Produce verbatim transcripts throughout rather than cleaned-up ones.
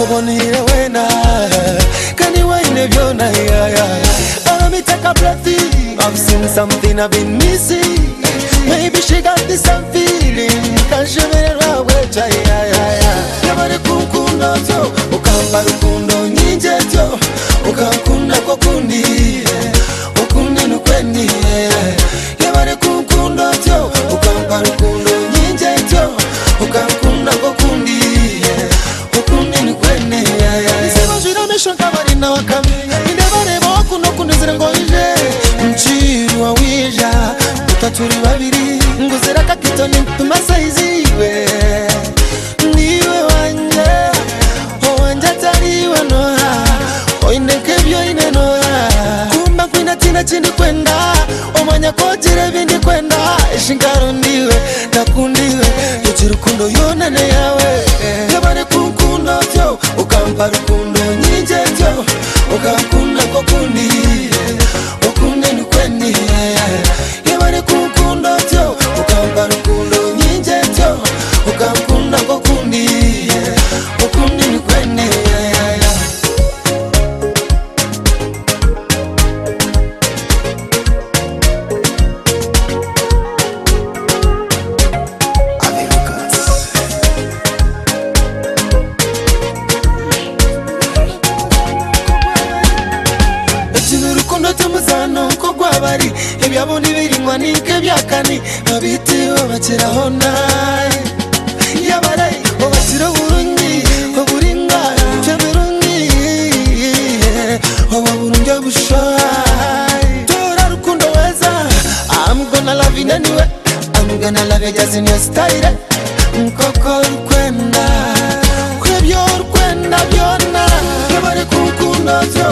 Obonire wena Kani waine vyona yeah, yeah. Let me take a breath in. I've seen something I've been missing. Maybe she got this same feeling. Can she make it right with ya yeah, yeah, yeah. Yabare kukundo to Ukamba rukundo nyinje to Ukakunda kwa kundi Ukundi nukwendi Yabare kukundo to Ukamba rukundo nyinje to Ukakunda kwa kundi Ukundi nukwendi Nisema jira mesho kabari na wakami Indebare boku no kundizira ngo ije Mchiru wa wija Utaturi babiri Nguzira kakitoni mpumasa iziwe Niwe wanje Wanje tariwe noha Oineke vyo ine noha Kumba kwina tina chini kwenda Omanya kojire vindi kwenda Ishinkaro ndiwe Nakundiwe Yuchirukundo yonane yawe Yabare kukundo tyo Ukampa rukundo nyinje tyo Ukakunda kwa kundi Ukunde nukwendi Yabare kukundo tyo Ukampa rukundo nyinje tyo Ukakunda kwa kundi Ukunde nukwendi Bari ebyabo nibiringwa nike byakani abiti babakira honai yabare obakira burungi oburinga chemerungi obaburungi bushai tora rukundo weza I'm gonna love you anyway I'm gonna love you just in your style nkoko rukwenda kwebyo rukwenda byona yabare kukundo zo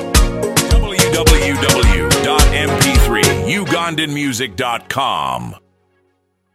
w w w dot m p three ugandan music dot com